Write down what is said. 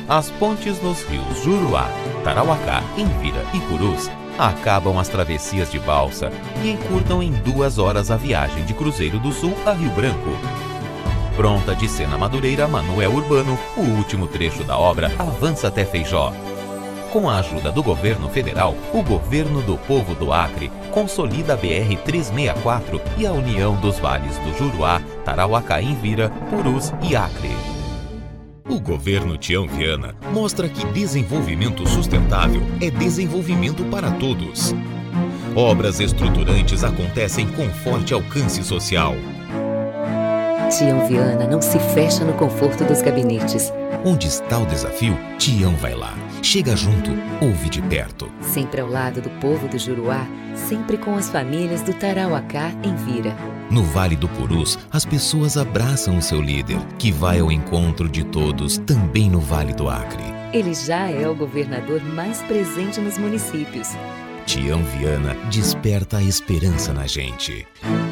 As pontes nos rios Juruá, Tarauacá, Envira e Purus acabam as travessias de balsa e encurtam em 2 horas a viagem de Cruzeiro do Sul a Rio Branco. Pronta de Sena Madureira a Manoel Urbano, o último trecho da obra avança até Feijó. Com a ajuda do governo federal, o governo do povo do Acre consolida a BR-364 e a união dos vales do Juruá, Tarauacá, Envira, Purus e Acre. O governo Tião Viana mostra que desenvolvimento sustentável é desenvolvimento para todos. Obras estruturantes acontecem com forte alcance social. Tião Viana não se fecha no conforto dos gabinetes. Onde está o desafio, Tião vai lá. Chega junto, ouve de perto. Sempre ao lado do povo do Juruá, sempre com as famílias do Tarauacá, Envira. No Vale do Purus, as pessoas abraçam o seu líder, que vai ao encontro de todos, também no Vale do Acre. Ele já é o governador mais presente nos municípios. Tião Viana desperta a esperança na gente.